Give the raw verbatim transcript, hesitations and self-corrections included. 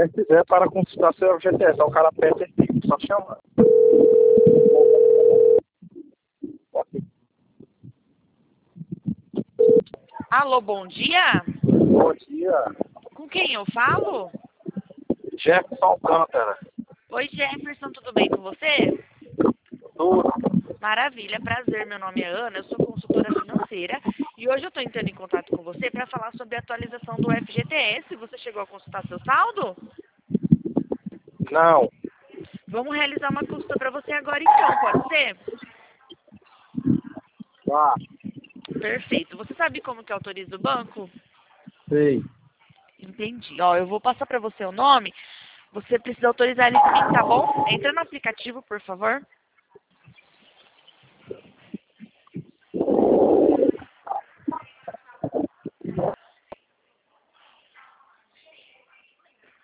Se quiser para consultar seu F G T S, é o cara aperta aqui, só chamar. Alô, bom dia? Bom dia, Com quem eu falo? Jefferson Alcântara. Oi, Jefferson, tudo bem com você? Tudo. Maravilha, prazer. Meu nome é Ana, eu sou consultora financeira e hoje eu estou entrando em contato com você para falar sobre a atualização do F G T S. Você chegou a consultar seu saldo? Não. Vamos realizar uma consulta para você agora então, pode ser? Ah, Perfeito. Você sabe como que autoriza o banco? sei. Entendi. Ó, eu vou passar para você o nome. Você precisa autorizar ele sim, tá bom? Entra no aplicativo, por favor.